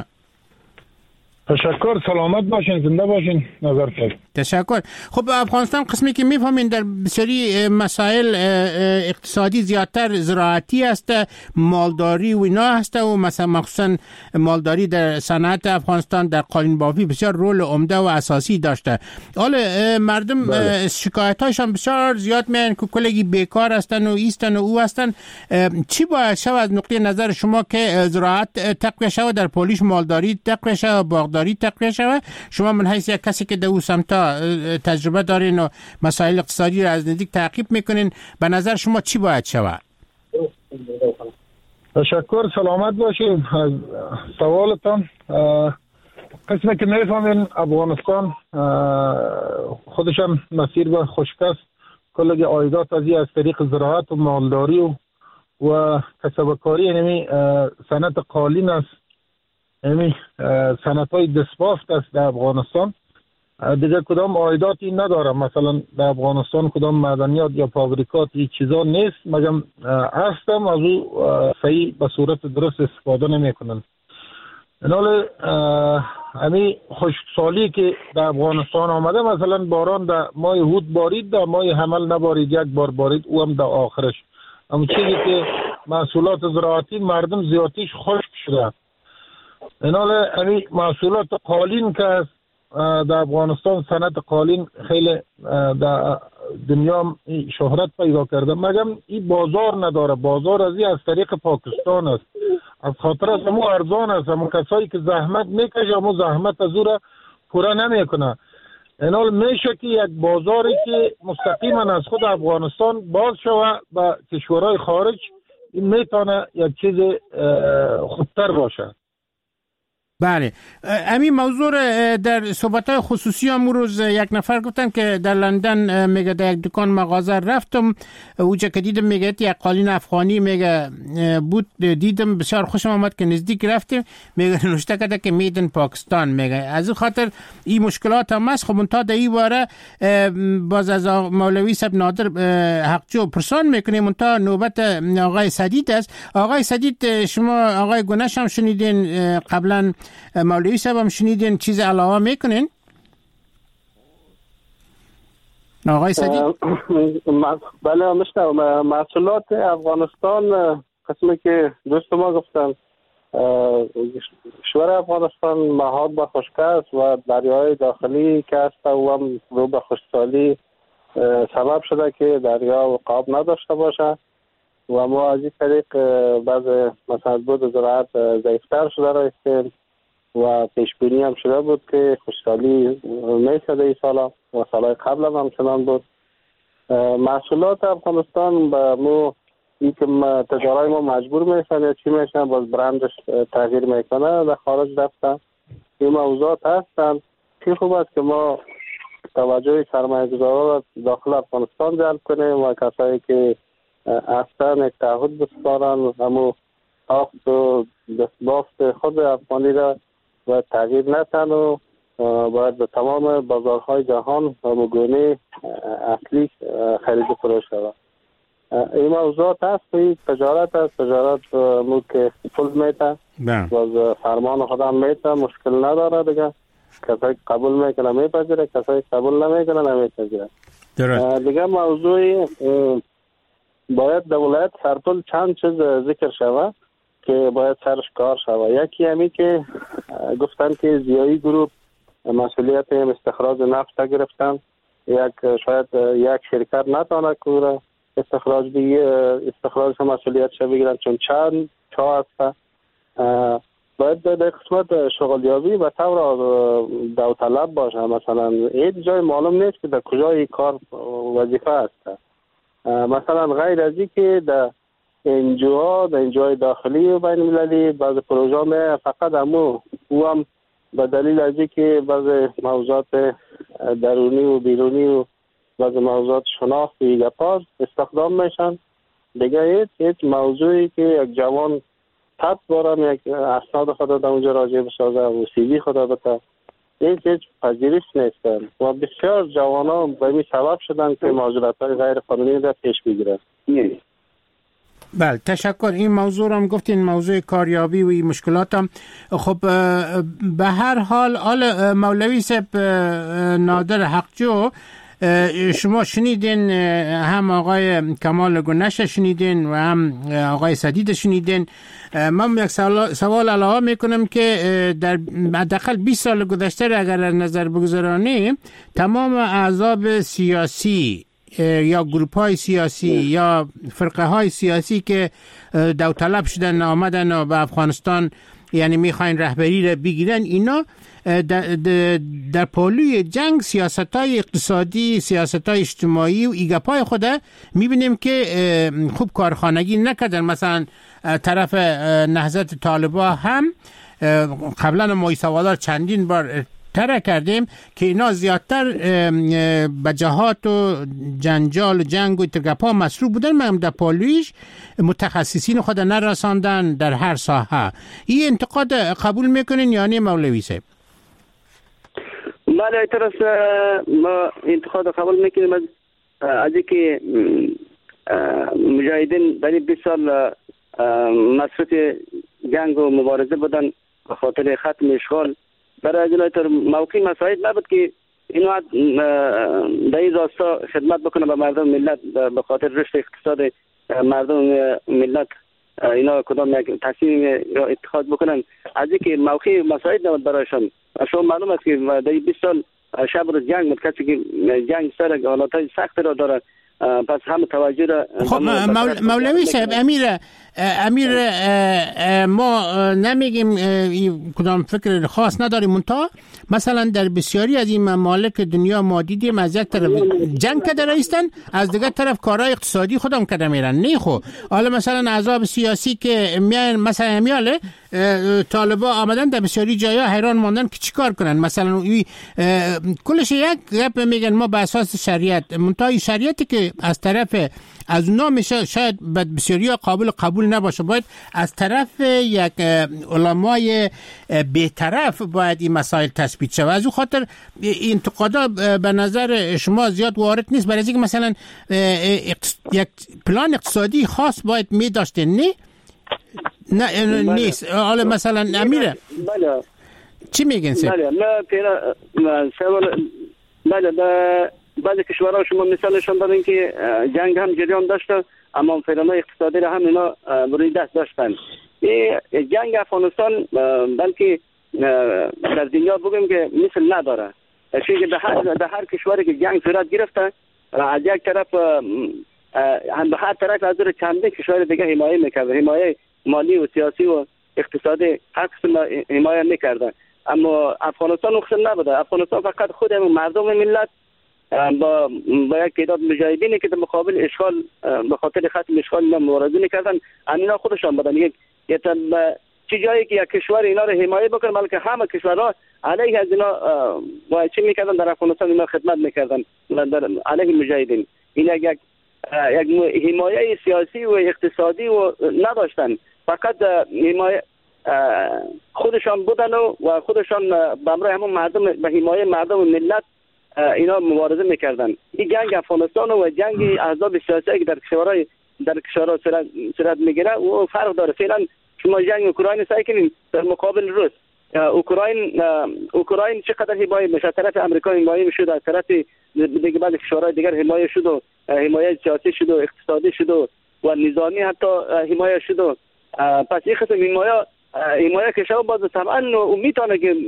تشکر، سلامت باشین، زنده باشین. نظر خیر. تشکر. خب افغانستان قسمی که میفهمین در بسیاری مسائل اقتصادی زیادتر زراعتی است، مالداری و اینا هست و مثلا مخصوصا مالداری در صنعت افغانستان در قالین بافی بسیار رول عمده و اساسی داشته. حالا مردم شکایت‌هاشون بسیار زیاد میان که کلگی بیکار هستن و ایستن و او هستن. چی باید شود از نقطه نظر شما که زراعت تقویت شود، در پولیش مالداری تقویت شود، باغداری تقویت شود؟ شما من حیث یک کسی که در او سمتا تجربه دارین و مسائل اقتصادی را از نزدیک تعقیب میکنین، به نظر شما چی باید شود؟ تشکر، سلامت باشید. از سوالتان قسمی که میفهمین افغانستان خودشم مسیر به خشک است، کلگی عایدات از طریق زراعت و مالداری و کسبکاری، یعنی صنعت قالین است، یعنی صنعت های دستبافت است در افغانستان. دیگه کدام عایداتی نداره، مثلا در افغانستان کدام معدنیات یا فابریکات این چیزا نیست، مگم هستم از او صحیح به صورت درست استفاده نمی کنن. اینال همی خشکسالی که در افغانستان آمده، مثلا باران در ماه هود بارید، در ماه حمل نبارید، یک بار بارید، او هم در آخرش. اما چیزی که محصولات زراعتی مردم زیادیش خشک شده. اینال همی محصولات قالین که در افغانستان صنعت قالین خیلی در دنیا شهرت پیدا کرده، مگم این بازار نداره. بازار از طریق پاکستان است، از خاطر از همون ارزان است. همون کسایی که زحمت میکشه همون زحمت از او را پورا نمیکنه. اینال میشه که یک بازاری که مستقیما از خود افغانستان باز شوه به کشورهای خارج، این میتونه یک چیز خودتر باشه. بله، همین موضوع در صحبت‌های خصوصی هم روز یک نفر گفتن که در لندن میگه در یک دکان مغازه رفتم، اونجا که دیدم میگه یک قالین افغانی میگه بود، دیدم بسیار خوشم آمد که نزدیک رفتیم، میگه نوشته کرده که میدن پاکستان. میگه از این خاطر این مشکلات هم هست. خب تا در این باره باز از مولوی صاحب نادر حقجو پرسان میکنیم، تا نوبت آقای سدید است. آقای سدید، شما آقای گونش هم شنیدین، قبلا مولوی صاحب هم شنیدین، چیز علاوه میکنین؟ آقای سدید؟ بله مشتم. محصولات افغانستان قسمی که دوست ما گفتن، کشور افغانستان محاط به خشکی است و دریای داخلی که است و هم رو به خشکسالی سبب شده که دریا وقاب نداشته باشه و ما از این طریق بعض مثلا بود زراعت ضعیفتر شده رایستیم و پیشبینی هم شده بود که خشکسالی میسده این سالا و سالهای قبل هم چنان بود. محصولات افغانستان به مو این که تجارای ما مجبور میشن یا چی میشن باز برندش تغییر میکنه در خارج رفتن. این موضوعات هستن که خوب است که ما توجه سرمایه‌گذاران داخل افغانستان جلب کنیم و کسایی که اصلا یک تعهد بسپارن همو ساخت و دستبافت خود افغانی را و تغییر ندن و باید به تمام بازارهای جهان همگونه اصلی خرید و فروش شود. این موضوعات هست، این تجارت هست، تجارت مو که پول میته باز فرمان خودم میته، مشکل نداره دیگه. کسایی قبول میکنه میپذیره، کسایی قبول نمیکنه نمیپذیره. دیگه موضوعی باید در ولایت سرپل چند چیز ذکر شود که باید سرش کار شود. یکی همی که گفتن که زیایی گروپ مسئولیت استخراج نفت گرفتن، شاید یک شرکت نتونه که استخراج مسئولیتش بگیرن چون چند چا هست. باید در قسمت شغلیابی به طور داوطلب باشه. مثلا این جای معلوم نیست که در کجای کار وظیفه هست. مثلا غیر از این که در انجوهای داخلی و بین المللی بعض پروژه فقط او هم به دلیل از این که بعض موضوعات درونی و بیرونی و بعض موضوعات شناخت و گپاز استخدام میشن. دیگه هیچ موضوعی که یک جوان تب بارم یک اسناد خود در اونجا راجع بسازه و سیوی خود بده هیچ پذیرش نیستن و بسیار جوانان به این سبب شدن که مهاجرت‌های غیر قانونی را پیش بگیرن. بله تشکر. این موضوع هم گفتین، موضوع کاریابی و این مشکلات هم. خب به هر حال مولوی صاحب نادر حقجو، شما شنیدین، هم آقای کمال گنش شنیدین و هم آقای سدید شنیدین. من یک سوال علاوه میکنم که در حداقل 20 سال گذشته اگر نظر بگذارانیم تمام احزاب سیاسی یا گروپ های سیاسی یا فرقه های سیاسی که داوطلب شدن آمدن و به افغانستان یعنی میخواین رهبری را بگیرن، اینا در پالوی جنگ سیاست‌های اقتصادی، سیاست‌های اجتماعی و ایگپای خود میبینیم که خوب کارخانگی نکردن. مثلا طرف نهضت طالبان هم قبلا ما سوالات چندین بار تره کردیم که اینا زیادتر به جهات و جنجال و جنگ و ترگپا مصروف بودن، مهم در پالویش متخصصین خود نرساندن در هر ساحه. این انتقاد قبول میکنین یعنی مولوی صاحب؟ بله طرف ما انتقاد قبول میکنیم از اینکه مجاهدین در 20 سال مصروف جنگ و مبارزه بودن به خاطر ختم اشغال. برای از اینطور موقعی مساعد نبود که اینو در این راستا خدمت بکنه به مردم ملت به خاطر رشد اقتصاد مردم ملت. اینا کدام یک تصمیم را اتخاذ بکنن از اینکه موقعی مساعد نبود برایشان. شما معلوم است که در 20 سال شب روز جنگ بود، کسی که جنگ سر حالاتهای سخت را داره پس هم توجه را. خب مولوی صاحب، امیر ما نمیگیم کدام فکر خاص نداریم، منتها مثلا در بسیاری از این ممالک دنیا ما دیدیم از یک طرف جنگ کده رایستن، از دیگر طرف کارهای اقتصادی خودم کده میرن. نه خب حالا مثلا احزاب سیاسی که میان مثلا امیاله طالبا آمدن در بسیاری جایا حیران ماندن که چیکار کنن. مثلا کلش یک گپ میگن ما به اساس شریعت، منتها شریعتی که از طرف از اونا میشه شاید بسیاری قابل قبول نباشه، باید از طرف یک علمای بی‌طرف باید این مسائل تثبیت شود. از اون خاطر انتقادا به نظر شما زیاد وارد نیست، برای اینکه مثلا یک پلان اقتصادی خاص باید می داشتین. نه نیست. حالا مثلا امیره بله چی میگن سه؟ بله بعضی کشورها شما مثالشون دادن که جنگ هم جریان داشته اما فعلا اقتصادی را هم اینا روی دست داشتن. جنگ افغانستان بلکه در دنیا بگیم که مثل نداره، چون که در هر کشوری که جنگ صورت گرفته از یک طرف هم به هر طرف از چندین کشور دیگه حمایه میکرده، حمایه مالی و سیاسی و اقتصادی هر قسم حمایه میکردن. اما افغانستان اصلا نبوده. افغانستان فقط خود مردم ملت با یک تعداد مجاهدینی که در مقابل اشغال به خاطر ختم اشغال مبارزه میکردن، امینا خودشان بودن. یک چه جایی که یک کشور اینا رو حمایت بکنه، بلکه همه کشورها علیه از اینا چی میکردن در افغانستان اینا خدمت میکردن در علیه مجاهدین. این یک حمایت سیاسی و اقتصادی و نداشتن، فقط حمایت خودشان بودن و خودشان به امر همون مردم به حمایت مردم و ملت اینا مبارزه میکردن. این جنگ افغانستان و جنگ احزاب سیاسی که در کشورها صورت میگیره و فرق داره. فعلا شما جنگ اوکراین سعی کنین در مقابل روس، اوکراین چقدر حمایت میشه، طرف امریکا حمایت میشد، از طرف دیگه بعضی کشورهای دیگر حمایت شد و حمایت سیاسی شد و اقتصادی شد و نظامی حتی حمایت شد. پس این قسم حمایت که شما باز طبعا میتونه که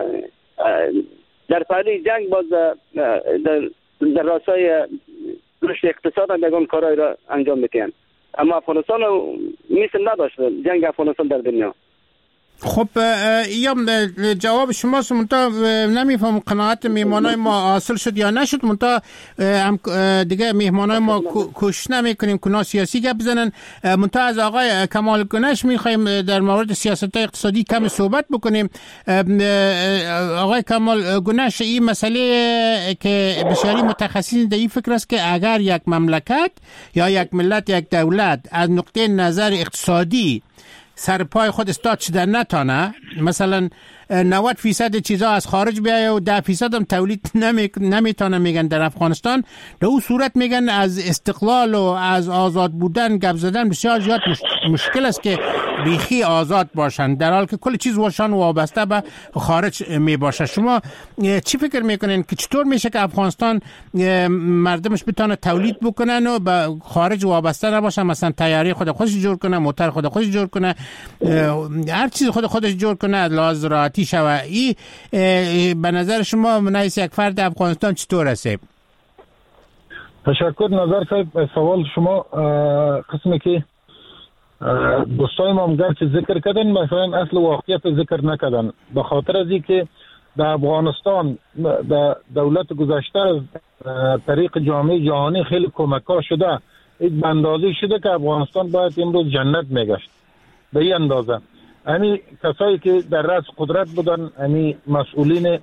در پهلوی جنگ باز در راستای رشد اقتصاد هم یگان کارهای را انجام میتین. اما افغانستان مثل نداشت جنگ افغانستان در دنیا. خب یا جواب شما منتها نمیفهم قناعت میهمانای ما حاصل شد یا نشد. منتها دیگه میهمانای ما کوشش نمیکنیم که سیاسی گپ بزنن. منتها از آقای کمال گنش میخوایم در مورد سیاست اقتصادی کم صحبت بکنیم. آقای کمال گنش، این مسئله که بسیاری متخصصین در این فکر است که اگر یک مملکت یا یک ملت، یک دولت از نقطه نظر اقتصادی سر پای خود استاد شده نتانه، مثلا 90% چیزا از خارج بیایه و 10% هم تولید نمیتونه، میگن در افغانستان در اون صورت میگن از استقلال و از آزاد بودن گپ زدن بسیار زیاد مشکل است که بیخی آزاد باشن، در حال که کل چیز واشان وابسته به خارج می باشه. شما چی فکر میکنین که چطور میشه که افغانستان مردمش بتونه تولید بکنن و به خارج وابسته نباشن؟ مثلا تیاری خودش جور کنه، موتور خودش جور کنه، هر چیز خودش جور کنه از لحاظ زراعتی شوه. این به نظر شما منایس یک فرد افغانستان چطور است؟ تشکر نظر صاحب. سوال شما قسمی که دوستای ما هم گرچه ذکر کردن، مثلا اصل واقعیت ذکر نکردن، به خاطر از اینکه در افغانستان در دولت گذشته از طریق جامعه جهانی خیلی کمک ها شده، این به اندازه شده که افغانستان باید امروز جنت میگشت. به این اندازه همین کسایی که در رأس قدرت بودن، همین مسئولین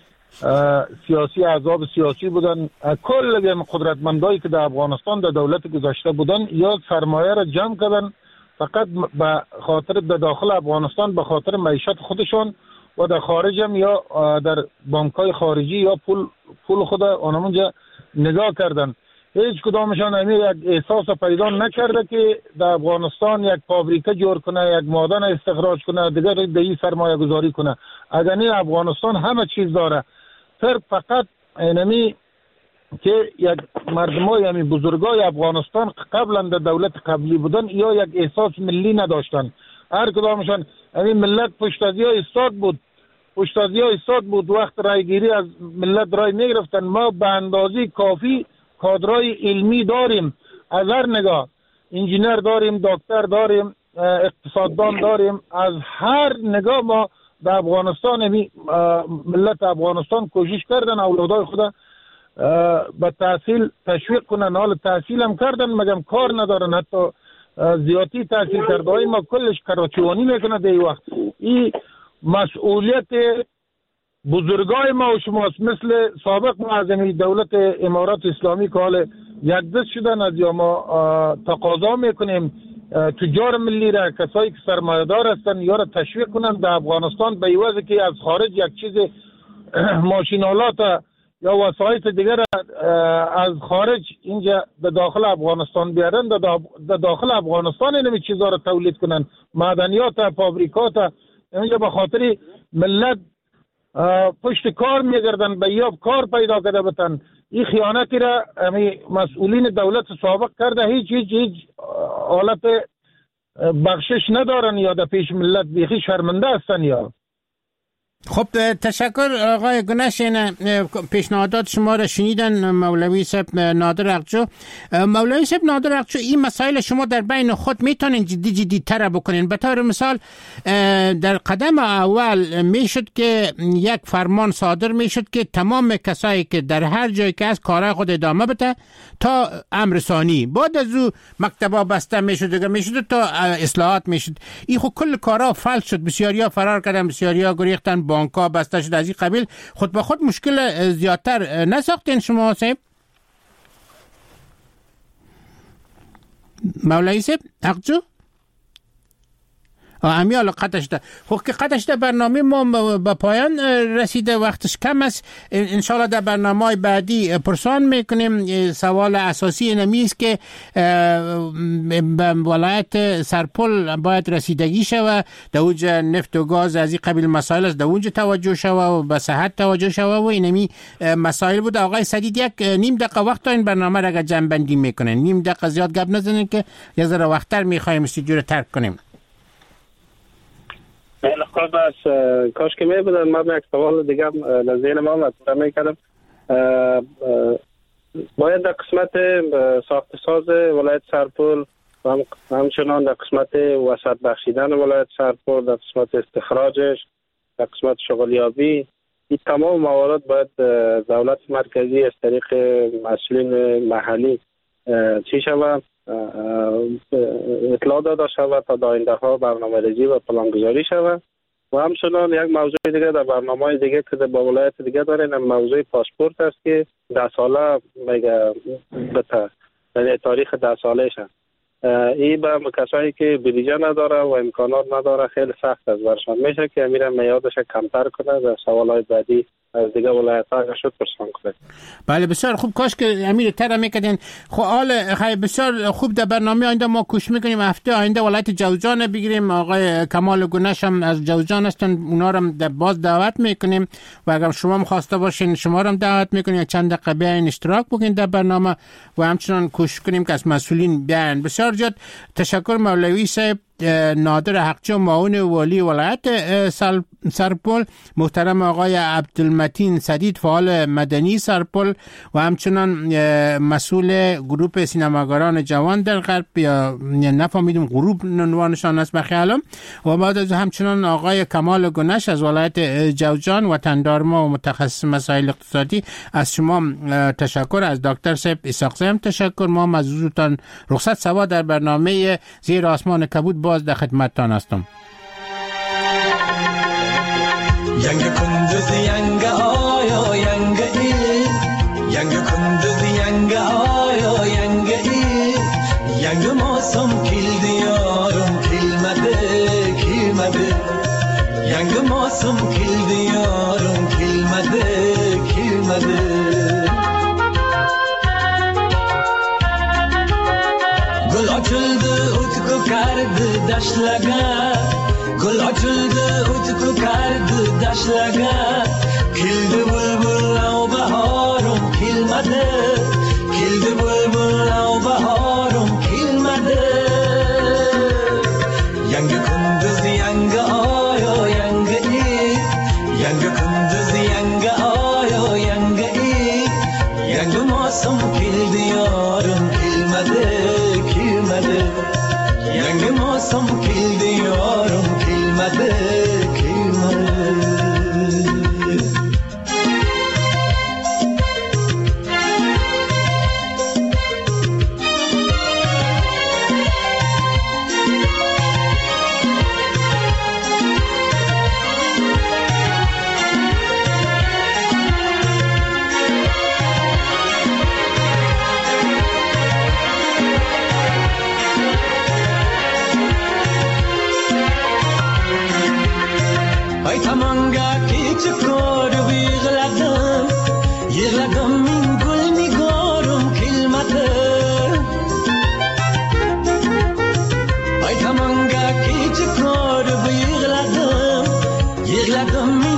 سیاسی، احزاب سیاسی بودن، کل قدرتمندایی که در افغانستان در دولت گذشته بودن، یا سرمایه را جمع کردن فقط به خاطر در داخل افغانستان به خاطر معیشت خودشون و در خارج هم یا در بانک‌های خارجی یا پول خود آنمونجا نگاه کردن. هیچ کدامشان همین یک احساس پیدا نکرده که در افغانستان یک فابریکه جور کنه، یک معدن استخراج کنه، دیگر دیگه سرمایه گذاری کنه. اگر این افغانستان همه چیز داره، فقط اینمی که یک مردمای همین بزرگای افغانستان قبلا در دولت قبلی بودن یا یک احساس ملی نداشتن. هر کدامشان همین ملت پشتازی استاد بود وقت رایگیری از ملت رای نگرفتن. ما به اندازه کافی کادرای علمی داریم، از هر نگاه انجینر داریم، دکتر داریم، اقتصاددان داریم، از هر نگاه ما در افغانستان ملت افغانستان کوشش کردن اولادای خود به تحصیل تشویق کنن. حال تحصیل هم کردن مگم کار ندارن، حتی زیادی تحصیل کرده های ما کلش کراچوانی میکنه. در این وقت این مسئولیت بزرگای ما و شماست، مثل سابق معظمی دولت امارات اسلامی که حال یک دست شدن. از یا ما تقاضا میکنیم تجار ملی را، کسایی که سرمایه‌دار هستن یا را تشویق کنن در افغانستان به عوض که از خارج یک چیز ماشینالات یا وسایط دیگر از خارج اینجا در داخل افغانستان بیارن، در داخل افغانستان اینمی چیزا را تولید کنن، معدنیات، فابریکات. اینجا به خاطر ملت پشت کار میگردن به یا کار پیدا کرده بتن. این خیانتی را مسئولین دولت سابق کرده، هیچ حالت بخشش ندارن یا در پیش ملت بیخی شرمنده هستن. یا خب تشکر آقای گنش. پیشنهادات شما را شنیدن مولوی صاحب نادر اقجو. مولوی صاحب نادر اقجو، این مسائل شما در بین خود میتونین جدی تر بکنین. به طور مثال در قدم اول میشد که یک فرمان صادر میشد که تمام کسایی که در هر جایی که از کارهای خود ادامه بده تا امر ثانی، بعد از او مکتبا بسته میشد تا اصلاحات میشد. این خب کل کارها فلج شد، بسیاریا فرار کردن، بسیاریا گریختن، بانک‌ها بسته شد. از این قبیل خود به خود مشکل زیادتر نساختین شما صاحب؟ مولوی صاحب اقجو امیال قطع شده. خب که قطع شده برنامه ما به پایان رسیده، وقتش کم است. انشاءالله در برنامه بعدی پرسان میکنیم. سوال اساسی نمیست که به ولایت سرپل باید رسیدگی شود، در اونجا نفت و گاز از این قبیل مسائل است، در اونجا توجه شود و به صحت توجه شود و اینمی مسائل بود. آقای سدید یک نیم دقیقه وقت تا این برنامه را جمع بندی میکنن. نیم دقیقه زیاد گپ نزنین که یک ذره وقتتر میخوایم استودیو رو ترک کنیم. خب بس کاش که می بودن من یک سوال دیگه لذین ما مطرح میکردم. باید در قسمت ساخت ساز ولایت سرپل و همچنان در قسمت وسعت بخشیدن ولایت سرپل، در قسمت استخراجش، در قسمت شغلیابی، این تمام موارد باید دولت مرکزی از طریق مسئولین محلی چی شود اطلاع داده شود تا در آینده ها برنامه ریزی و پلانگذاری شود. و همچنان یک موضوع دیگه در برنامه دیگه که با ولایت دیگه دارین، موضوع پاسپورت است که 10 ساله میگه یعنی تاریخ 10 سالش است. این به کسایی که بودجه نداره و امکانات نداره خیلی سخت است برشان میشه که امیر میادش کمتر کنه. در سوالای بعدی از دیگه ولایت ها شد پرسان کنه. بله بسیار خوب، کاش که امیر تر میکردین. خب حال بسیار خوب در برنامه آینده ما کوشش میکنیم هفته آینده ولایت جوزجان بگیریم. آقای کمال گنش هم از جوزجان هستن، اونا رو باز دعوت میکنیم و اگر شما خواسته باشین شما رو هم دعوت میکنیم چند دقیقه بیاین اشتراک بکنین در برنامه و همچنان کوشش کنیم که از مسئولین بیان. بسیار زیاد تشکر مولوی صاحب نادر اقجو، معاون والی ولایت سرپل، محترم آقای عبدالمتین سدید فعال مدنی سرپل و همچنان مسئول گروپ سینماگران جوان در غرب، یا نفهمیدم گروپ عنوانشان است بخیالم، و بعد از همچنان آقای کمال گنش از ولایت جوزجان وطندار ما و متخصص مسائل اقتصادی. از شما تشکر، از دکتر صاحب اسحاق صاحب تشکر. ما از حضورتان رخصت سوا در برنامه زیر آسمان کبود باز در خدمتتان هستم. Yange kunduzi yanga oyo yanga I Yange kunduzi yanga oyo yanga I Yange mosam kildi yarum kilmade Yange mosam kildi yarum kilmade Gul açıldı utku kardı dashlaga Gul açıldı utku kardı dashlaga Kildi bulbul av baharum kilmadi Kildi bulbul av baharum kilmadi Yangi kunduz yanga oyo yanga I Yangi kunduz yanga oyo yanga I Yangi mosam kildi yarum kilmadi Yangi mosam kildi yarum kilmadi Yığladım min gül nigorum kilmadi Ay tamanga kichik ko'rib yig'ladim min